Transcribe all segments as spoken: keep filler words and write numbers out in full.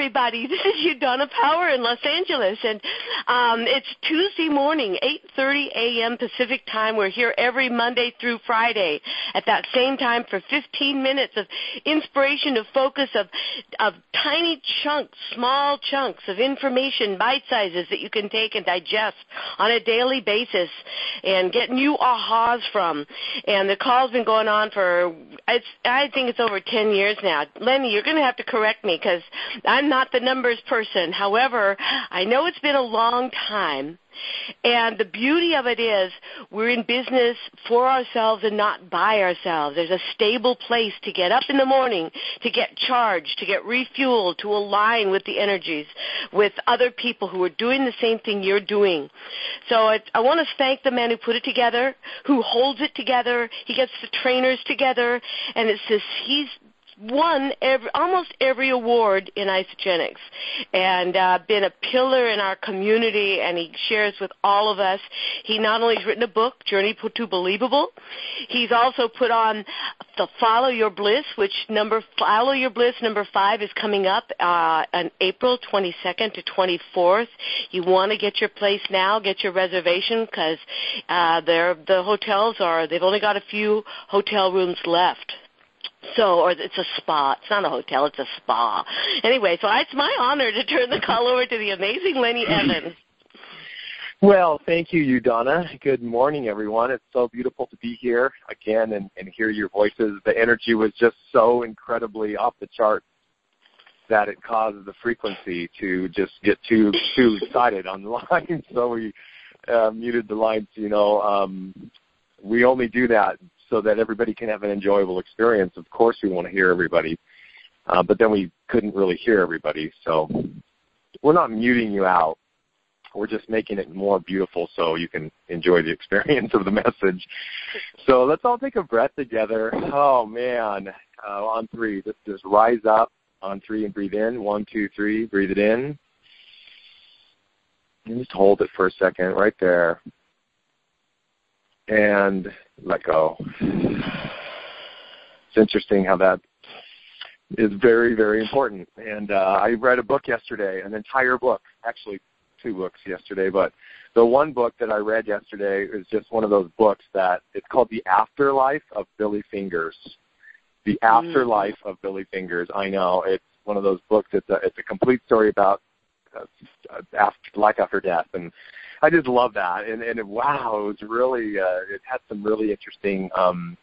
everybody. This is Udonna Power in Los Angeles, and um, it's Tuesday morning, eight thirty a.m. Pacific time. We're here every Monday through Friday at that same time for fifteen minutes of inspiration, of focus, of, of tiny chunks, small chunks of information, bite sizes that you can take and digest on a daily basis and get new ahas from. And the call's been going on for, it's, I think it's over ten years now. Lenny, you're going to have to correct me because I'm not the numbers person. However, I know it's been a long time, and the beauty of it is we're in business for ourselves and not by ourselves. There's a stable place to get up in the morning, to get charged, to get refueled, to align with the energies, with other people who are doing the same thing you're doing. So I, I want to thank the man who put it together, who holds it together. He gets the trainers together, and it's this, he's won every, almost every award in Isogenics and uh, been a pillar in our community, and he shares with all of us. He not only has written a book, Journey to Believable, he's also put on the Follow Your Bliss, which number Follow Your Bliss number five is coming up uh, on April twenty-second to twenty-fourth. You want to get your place now, get your reservation, because uh, the hotels are, they've only got a few hotel rooms left. So, or it's a spa. It's not a hotel, it's a spa. Anyway, so it's my honor to turn the call over to the amazing Lenny Evans. Well, thank you, Udonna. Good morning, everyone. It's so beautiful to be here again and, and hear your voices. The energy was just so incredibly off the charts that it caused the frequency to just get too too excited on the line. So we uh, muted the lines, you know. Um, we only do that so that everybody can have an enjoyable experience. Of course we want to hear everybody, uh, but then we couldn't really hear everybody. So we're not muting you out. We're just making it more beautiful so you can enjoy the experience of the message. So let's all take a breath together. Oh, man. Uh, on three, let's just rise up on three and breathe in. One, two, three, breathe it in. And just hold it for a second right there. And let go. It's interesting how that is very, very important. And uh, I read a book yesterday, an entire book, actually two books yesterday, but the one book that I read yesterday is just one of those books that it's called The Afterlife of Billy Fingers. The Afterlife mm. of Billy Fingers. I know, it's one of those books. It's a, it's a complete story about uh, after, life after death, and I just love that, and, and it, wow, it was really, uh, it had some really interesting um,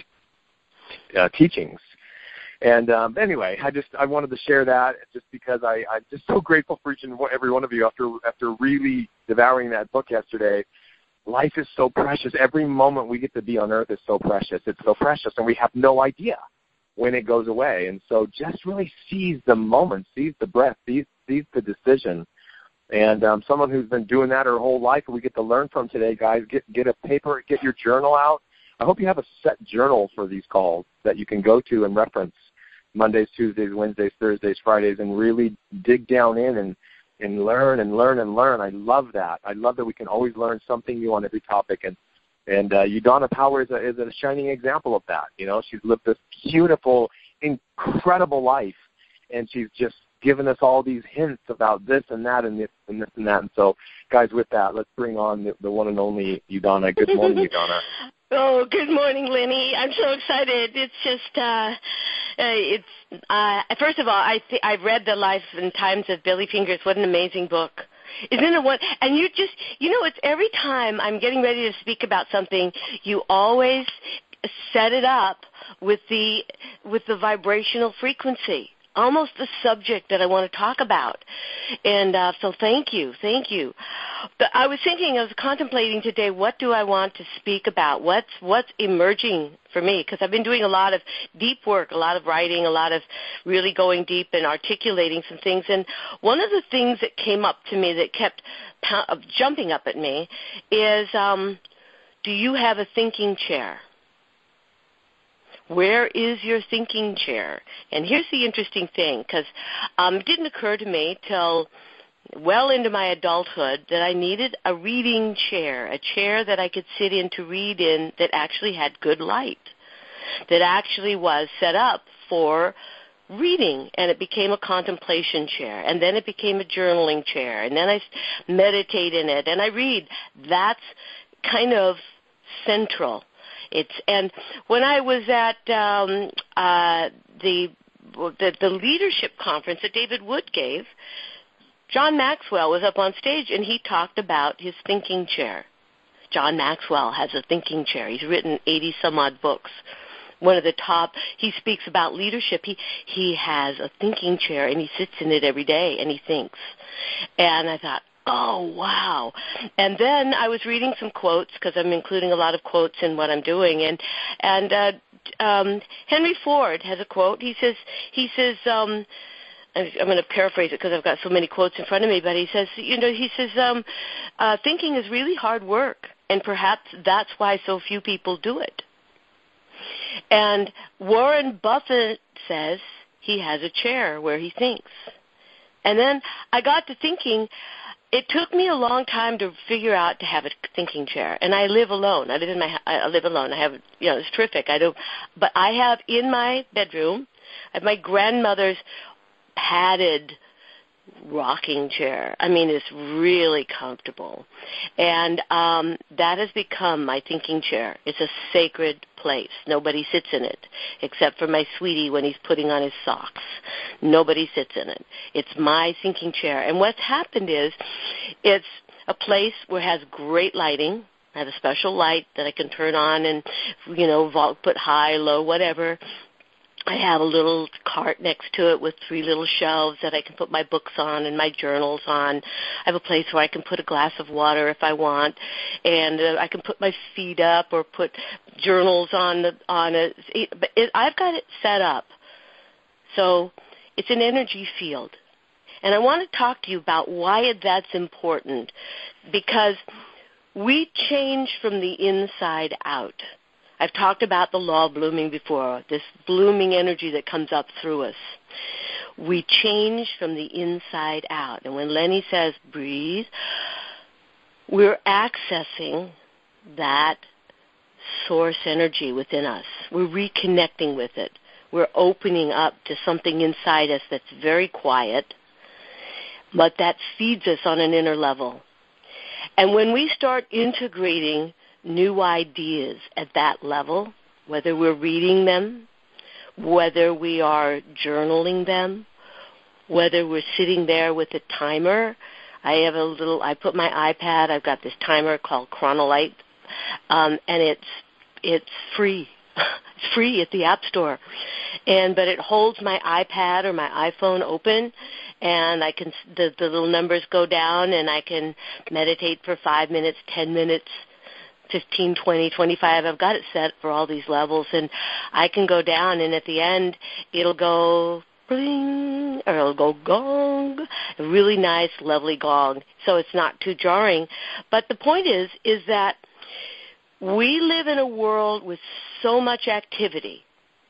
uh, teachings. And um, anyway, I just I wanted to share that just because I, I'm just so grateful for each and every one of you after after really devouring that book yesterday. Life is so precious. Every moment we get to be on earth is so precious. It's so precious, and we have no idea when it goes away. And so just really seize the moment, seize the breath, seize, seize the decision. And um, someone who's been doing that her whole life, we get to learn from today, guys. Get get a paper, get your journal out. I hope you have a set journal for these calls that you can go to and reference Mondays, Tuesdays, Wednesdays, Thursdays, Fridays, and really dig down in and, and learn and learn and learn. I love that. I love that we can always learn something new on every topic. And and uh, Udonna Power is a, is a shining example of that. You know, she's lived this beautiful, incredible life, and she's just given us all these hints about this and that and this and this and that. And so, guys, with that, let's bring on the, the one and only Udonna. Good morning, Udonna. Oh, good morning, Lenny. I'm so excited. It's just, uh, uh it's, uh, first of all, I th- I've read The Life and Times of Billy Fingers. What an amazing book. Isn't it one? And you just, you know, it's every time I'm getting ready to speak about something, you always set it up with the, with the vibrational frequency. Almost the subject that I want to talk about. And uh, so thank you, thank you. But I was thinking, I was contemplating today, what do I want to speak about? What's what's emerging for me? Because I've been doing a lot of deep work, a lot of writing, a lot of really going deep and articulating some things. And one of the things that came up to me that kept pow- jumping up at me is, um, do you have a thinking chair? Where is your thinking chair? And here's the interesting thing, because um, it didn't occur to me till well into my adulthood that I needed a reading chair, a chair that I could sit in to read in that actually had good light, that actually was set up for reading, and it became a contemplation chair, and then it became a journaling chair, and then I meditate in it, and I read. That's kind of central. It's and when I was at um, uh, the, the the leadership conference that David Wood gave, John Maxwell was up on stage, and he talked about his thinking chair. John Maxwell has a thinking chair. He's written eighty some odd books. One of the top, he speaks about leadership. He he has a thinking chair, and he sits in it every day, and he thinks. And I thought, oh, wow. And then I was reading some quotes, because I'm including a lot of quotes in what I'm doing. And and uh, um, Henry Ford has a quote. He says, he says, um, I'm going to paraphrase it because I've got so many quotes in front of me, but he says, you know, he says, um, uh, thinking is really hard work, and perhaps that's why so few people do it. And Warren Buffett says he has a chair where he thinks. And then I got to thinking, it took me a long time to figure out to have a thinking chair. And I live alone. I live in my I live alone. I have, you know, it's terrific. I do, but I have in my bedroom, I have my grandmother's padded rocking chair. I mean, it's really comfortable. And um, that has become my thinking chair. It's a sacred place. Nobody sits in it except for my sweetie when he's putting on his socks. Nobody sits in it. It's my thinking chair. And what's happened is it's a place where it has great lighting. I have a special light that I can turn on and, you know, put high, low, whatever. I have a little cart next to it with three little shelves that I can put my books on and my journals on. I have a place where I can put a glass of water if I want, and uh, I can put my feet up or put journals on the on a. But it, I've got it set up, so it's an energy field, and I want to talk to you about why that's important, because we change from the inside out. I've talked about the law of blooming before, this blooming energy that comes up through us. We change from the inside out. And when Lenny says breathe, we're accessing that source energy within us. We're reconnecting with it. We're opening up to something inside us that's very quiet, but that feeds us on an inner level. And when we start integrating new ideas at that level, whether we're reading them, whether we are journaling them, whether we're sitting there with a timer. I have a little, I put my iPad, I've got this timer called Chronolite, um, and it's it's free. It's free at the App Store. And but it holds my iPad or my iPhone open, and I can the, the little numbers go down, and I can meditate for five minutes, ten minutes, fifteen, twenty, twenty-five. I've got it set for all these levels, and I can go down, and at the end, it'll go bling, or it'll go gong, a really nice, lovely gong, so it's not too jarring. But the point is, is that we live in a world with so much activity.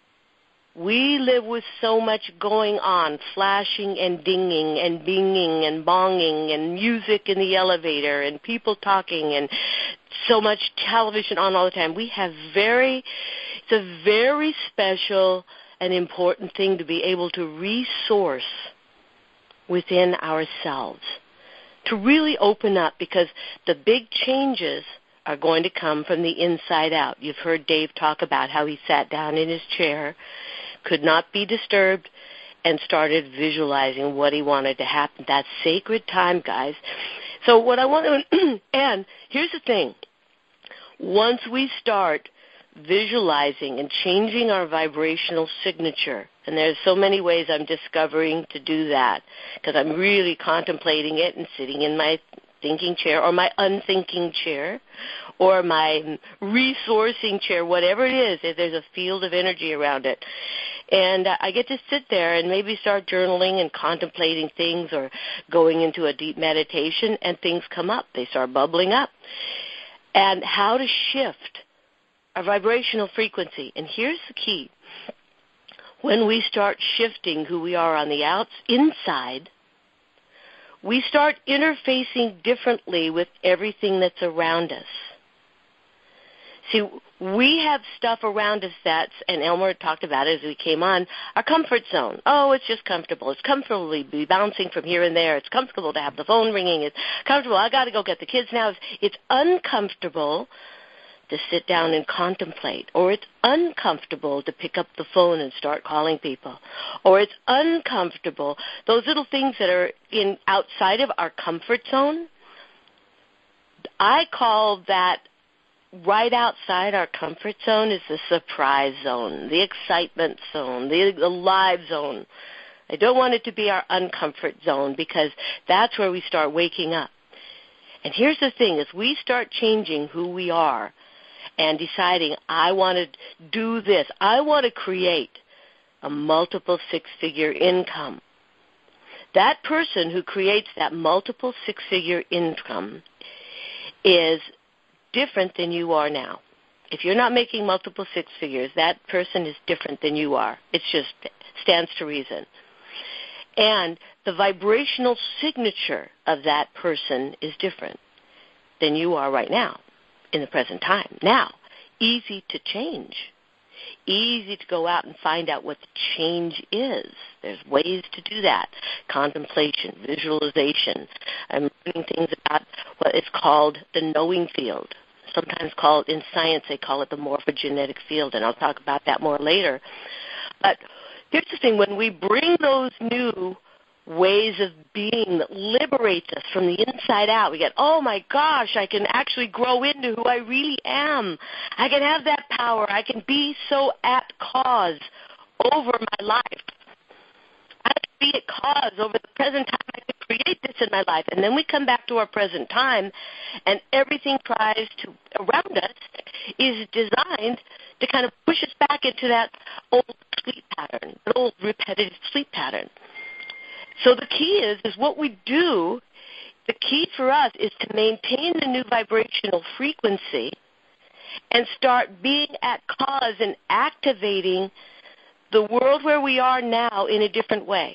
We live with so much going on, flashing and dinging and binging and bonging and music in the elevator and people talking and so much television on all the time. We have very, it's a very special and important thing to be able to resource within ourselves, to really open up, because the big changes are going to come from the inside out. You've heard Dave talk about how he sat down in his chair, could not be disturbed, and started visualizing what he wanted to happen. That's sacred time, guys. So what I want to, and here's the thing, once we start visualizing and changing our vibrational signature, and there's so many ways I'm discovering to do that, because I'm really contemplating it and sitting in my thinking chair or my unthinking chair or my resourcing chair, whatever it is, if there's a field of energy around it. And I get to sit there and maybe start journaling and contemplating things or going into a deep meditation, and things come up. They start bubbling up. And how to shift our vibrational frequency. And here's the key. When we start shifting who we are on the outs, inside, we start interfacing differently with everything that's around us. See, we have stuff around us that's, and Elmer talked about it as we came on, our comfort zone. Oh, it's just comfortable. It's comfortable to be bouncing from here and there. It's comfortable to have the phone ringing. It's comfortable. I got to go get the kids now. It's, it's uncomfortable to sit down and contemplate, or it's uncomfortable to pick up the phone and start calling people, or it's uncomfortable. Those little things that are in outside of our comfort zone, I call that right outside our comfort zone is the surprise zone, the excitement zone, the, the live zone. I don't want it to be our uncomfort zone because that's where we start waking up. And here's the thing, as we start changing who we are and deciding, I want to do this, I want to create a multiple six-figure income. That person who creates that multiple six-figure income is different than you are now. If you're not making multiple six figures, that person is different than you are. It just stands to reason. And the vibrational signature of that person is different than you are right now, in the present time. Now, easy to change. Easy to go out and find out what the change is. There's ways to do that. Contemplation, visualization. I'm learning things about what is called the knowing field. Sometimes called, in science, they call it the morphogenetic field, and I'll talk about that more later. But here's the thing. When we bring those new ways of being that liberates us from the inside out, we get, oh, my gosh, I can actually grow into who I really am. I can have that power. I can be so at cause over my life. I can be at cause over the present time. I can create this in my life. And then we come back to our present time, and everything tries to, around us, is designed to kind of push us back into that old sleep pattern, an old repetitive sleep pattern. So the key is, is what we do, the key for us is to maintain the new vibrational frequency and start being at cause and activating the world where we are now in a different way.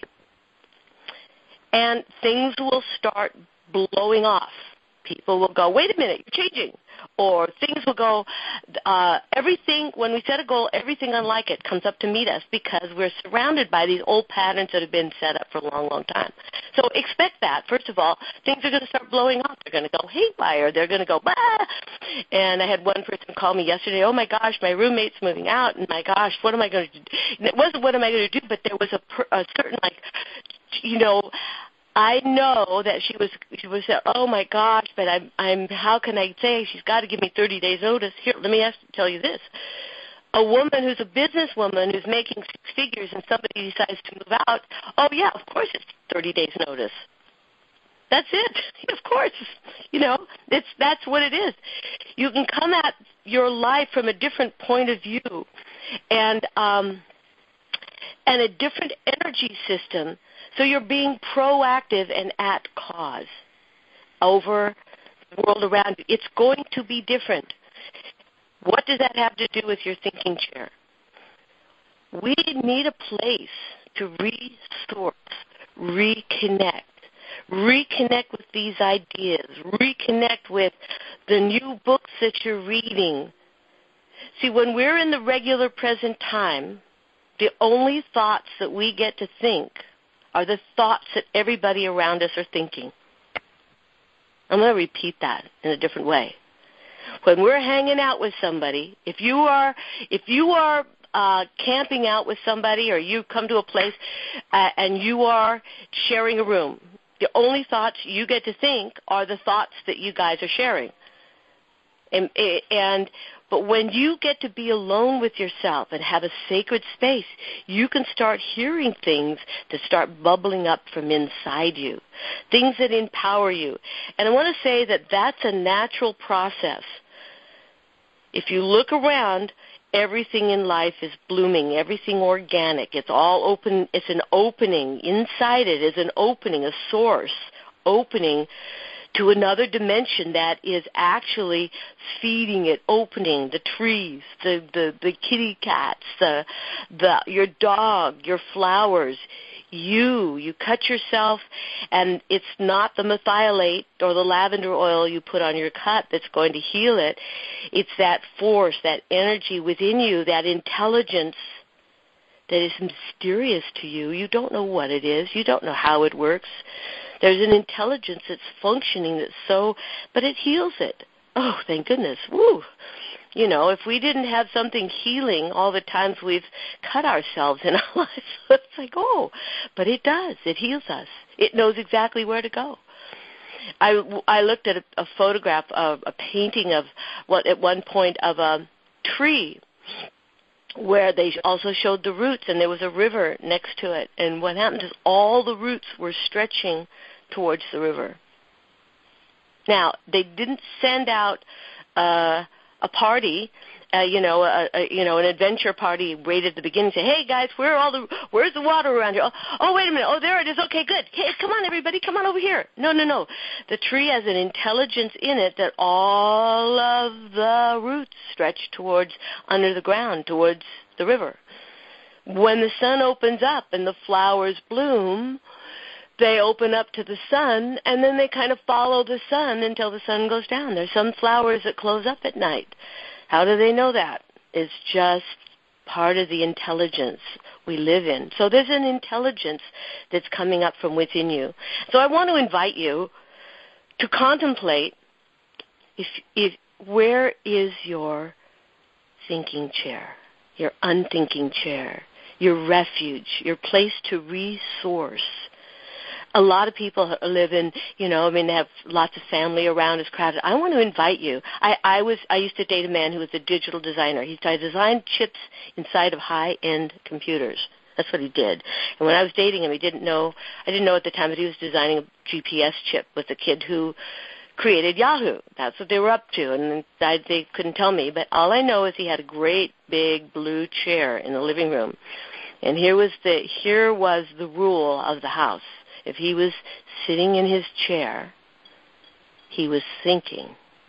And things will start blowing off. People will go, wait a minute, you're changing. Or things will go, uh, everything, when we set a goal, everything unlike it comes up to meet us because we're surrounded by these old patterns that have been set up for a long, long time. So expect that. First of all, things are going to start blowing off. They're going to go haywire. They're going to go, bah! And I had one person call me yesterday, oh, my gosh, my roommate's moving out, and my gosh, what am I going to do? And it wasn't what am I going to do, but there was a, per, a certain, like, you know, I know that she was she was saying, oh my gosh, but I'm I'm how can I say she's got to give me thirty days notice. Here, let me ask, tell you this. A woman who's a businesswoman who's making six figures and somebody decides to move out, oh yeah, of course it's thirty days notice. That's it. Of course. You know, it's that's what it is. You can come at your life from a different point of view and um and a different energy system. So you're being proactive and at cause over the world around you. It's going to be different. What does that have to do with your thinking chair? We need a place to resource, reconnect, reconnect with these ideas, reconnect with the new books that you're reading. See, when we're in the regular present time, the only thoughts that we get to think are the thoughts that everybody around us are thinking. I'm going to repeat that in a different way. When we're hanging out with somebody, if you are if you are uh, camping out with somebody or you come to a place uh, and you are sharing a room, the only thoughts you get to think are the thoughts that you guys are sharing. And, and but when you get to be alone with yourself and have a sacred space, you can start hearing things that start bubbling up from inside you, things that empower you. And I want to say that that's a natural process. If you look around, everything in life is blooming, everything organic. It's all open. It's an opening. Inside it is an opening, a source opening to another dimension that is actually feeding it, opening the trees, the, the, the kitty cats, the, the, your dog, your flowers, you. You cut yourself, and it's not the methylate or the lavender oil you put on your cut that's going to heal it. It's that force, that energy within you, that intelligence that is mysterious to you. You don't know what it is. You don't know how it works. There's an intelligence that's functioning that's so, but it heals it. Oh, thank goodness. Woo. You know, if we didn't have something healing all the times we've cut ourselves in our lives, it's like, oh, but it does. It heals us. It knows exactly where to go. I, I looked at a, a photograph of a painting of what at one point of a tree where they also showed the roots, and there was a river next to it. And what happened is all the roots were stretching towards the river. Now, they didn't send out uh, a party, uh, you know, a, a, you know, an adventure party right at the beginning. Say, hey guys, where are all the, where's the water around here? Oh, oh, wait a minute. Oh, there it is. Okay, good. Hey, come on, everybody, come on over here. No, no, no. The tree has an intelligence in it that all of the roots stretch towards under the ground, towards the river. When the sun opens up and the flowers bloom, they open up to the sun, and then they kind of follow the sun until the sun goes down. There's some flowers that close up at night. How do they know that? It's just part of the intelligence we live in. So there's an intelligence that's coming up from within you. So I want to invite you to contemplate if, if where is your thinking chair, your unthinking chair, your refuge, your place to resource. A lot of people live in, you know, I mean, they have lots of family around, it's crowded. I want to invite you. I, I was, I used to date a man who was a digital designer. He designed chips inside of high-end computers. That's what he did. And when I was dating him, he didn't know, I didn't know at the time that he was designing a G P S chip with a kid who created Yahoo. That's what they were up to, and I, they couldn't tell me. But all I know is he had a great big blue chair in the living room. And here was the, here was the rule of the house. If he was sitting in his chair, he was thinking.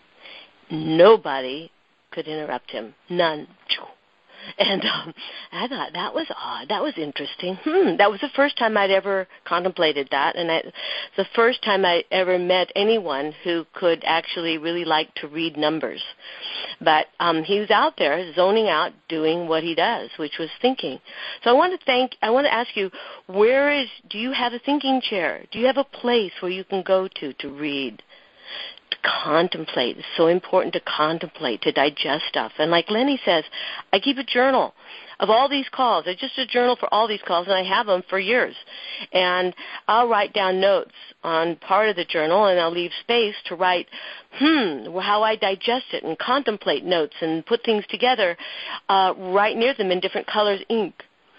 Nobody could interrupt him. None. And um, I thought, that was odd. That was interesting. Hmm. That was the first time I'd ever contemplated that, and I, the first time I ever met anyone who could actually really like to read numbers. But um, he was out there zoning out, doing what he does, which was thinking. So I want to thank. I want to ask you, where is? Do you have a thinking chair? Do you have a place where you can go to to read? To contemplate. It's so important to contemplate, to digest stuff. And like Lenny says, I keep a journal of all these calls. I just a journal for all these calls, and I have them for years. And I'll write down notes on part of the journal, and I'll leave space to write, hmm, how I digest it and contemplate notes and put things together uh, right near them in different colors ink.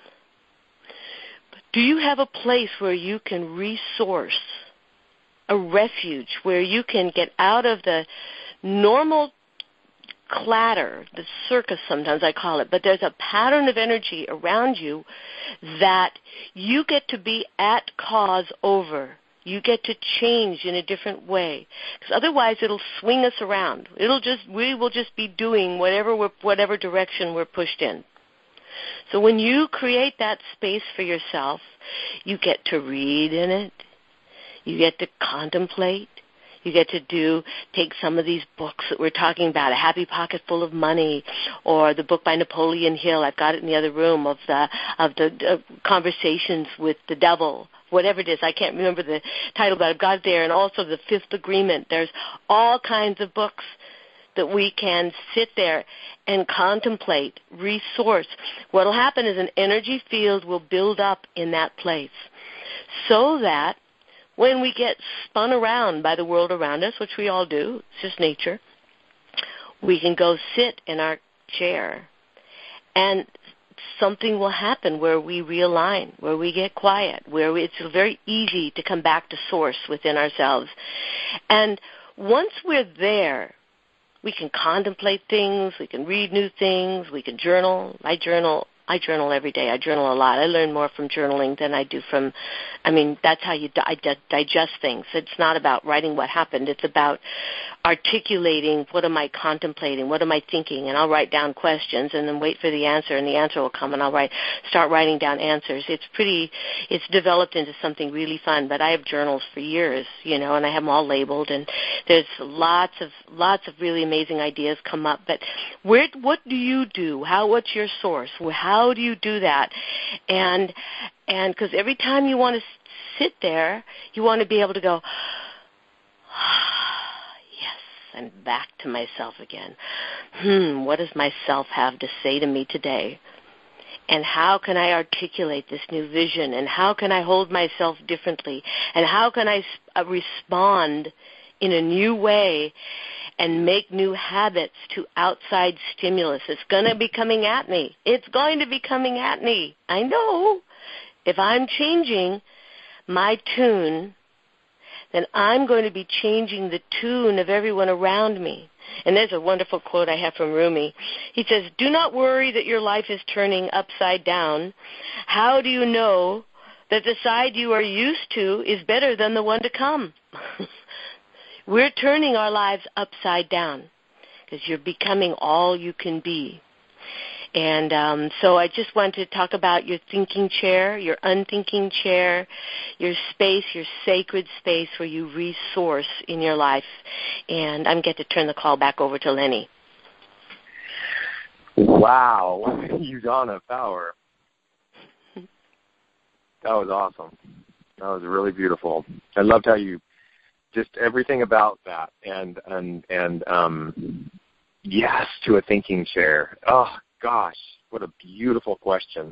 But do you have a place where you can resource, a refuge where you can get out of the normal clatter, the circus sometimes I call it, but there's a pattern of energy around you that you get to be at cause over. You get to change in a different way, because otherwise it'll swing us around. It'll just, we will just be doing whatever we're, whatever direction we're pushed in. So when you create that space for yourself, you get to read in it. You get to contemplate. You get to do, take some of these books that we're talking about, A Happy Pocket Full of Money, or the book by Napoleon Hill. I've got it in the other room, of the of the uh, Conversations with the Devil, whatever it is. I can't remember the title, but I've got it there. And also The Fifth Agreement. There's all kinds of books that we can sit there and contemplate, resource. What will happen is an energy field will build up in that place, so that when we get spun around by the world around us, which we all do, it's just nature, we can go sit in our chair and something will happen where we realign, where we get quiet, where we, it's very easy to come back to source within ourselves. And once we're there, we can contemplate things, we can read new things, we can journal. I journal I journal every day. I journal a lot. I learn more from journaling than I do from, I mean, that's how you di- di- digest things. It's not about writing what happened. It's about articulating what am I contemplating, what am I thinking, and I'll write down questions and then wait for the answer, and the answer will come, and I'll write, start writing down answers. It's pretty, it's developed into something really fun, but I have journals for years, you know, and I have them all labeled, and there's lots of, lots of really amazing ideas come up, but where, what do you do? How, what's your source? How do you do that? And, and because every time you want to sit there, you want to be able to go, and back to myself again. Hmm, what does myself have to say to me today? And how can I articulate this new vision? And how can I hold myself differently? And how can I uh, respond in a new way and make new habits to outside stimulus? It's going to be coming at me. It's going to be coming at me. I know. If I'm changing my tune, then I'm going to be changing the tune of everyone around me. And there's a wonderful quote I have from Rumi. He says, do not worry that your life is turning upside down. How do you know that the side you are used to is better than the one to come? We're turning our lives upside down because you're becoming all you can be. And um, so I just want to talk about your thinking chair, your unthinking chair, your space, your sacred space where you resource in your life. And I'm going to turn the call back over to Lenny. Wow. Udana Power. That was awesome. That was really beautiful. I loved how you, just everything about that. And, and, and um, yes, to a thinking chair. Oh, gosh, what a beautiful question.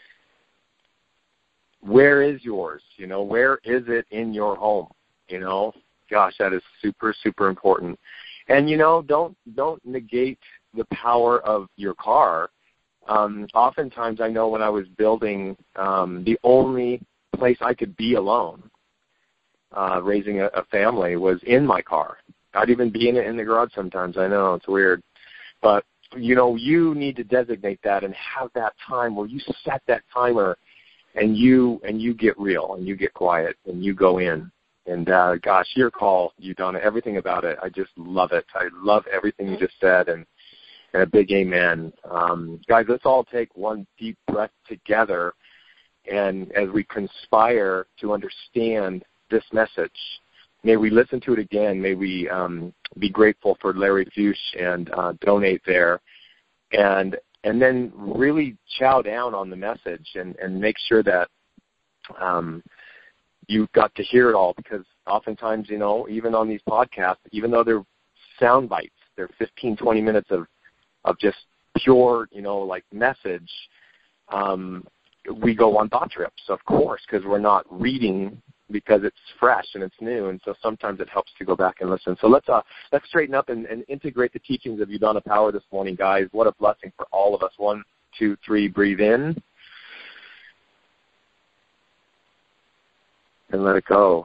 Where is yours? You know, where is it in your home? You know, gosh, that is super, super important. And, you know, don't don't negate the power of your car. Um, oftentimes I know when I was building, um, the only place I could be alone, uh, raising a, a family, was in my car. I'd even be in it in the garage sometimes. I know, it's weird. But you know, you need to designate that and have that time where you set that timer and you and you get real and you get quiet and you go in. And, uh, gosh, your call, Udana, everything about it, I just love it. I love everything you just said, and, and a big amen. Um, guys, let's all take one deep breath together, and as we conspire to understand this message, may we listen to it again. May we um, be grateful for Larry Fuchs and uh, donate there, and and then really chow down on the message and, and make sure that um, you got to hear it all, because oftentimes, you know, even on these podcasts, even though they're sound bites, they're fifteen, twenty minutes of, of just pure, you know, like message, um, we go on thought trips, of course, because we're not reading because it's fresh and it's new, and so sometimes it helps to go back and listen. So let's uh, let's straighten up and, and integrate the teachings of Udana Power this morning, guys. What a blessing for all of us. One, two, three, breathe in. And let it go.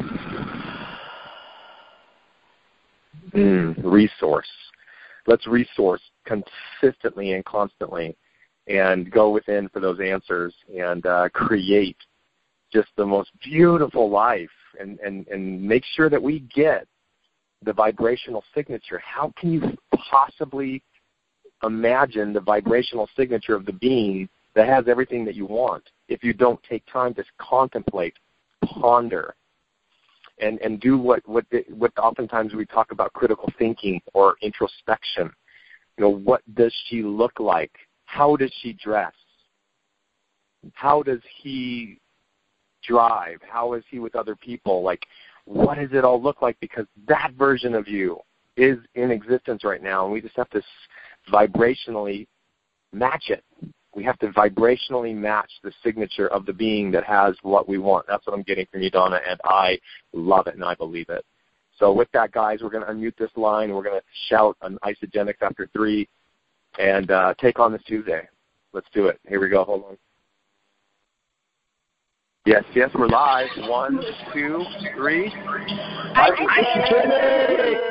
Mm, resource. Let's resource consistently and constantly and go within for those answers and uh, create just the most beautiful life, and, and, and make sure that we get the vibrational signature. How can you possibly imagine the vibrational signature of the being that has everything that you want if you don't take time to contemplate, ponder, and, and do what, what, the, what oftentimes we talk about critical thinking or introspection. You know, what does she look like? How does she dress? How does he drive? How is he with other people? Like, what does it all look like? Because that version of you is in existence right now, and we just have to vibrationally match it. We have to vibrationally match the signature of the being that has what we want. That's what I'm getting from Udana, and I love it, and I believe it. So with that, guys, we're going to unmute this line. We're going to shout an Isagenix after three and uh, take on this Tuesday. Let's do it. Here we go. Hold on. Yes, yes, we're live. One, two, three.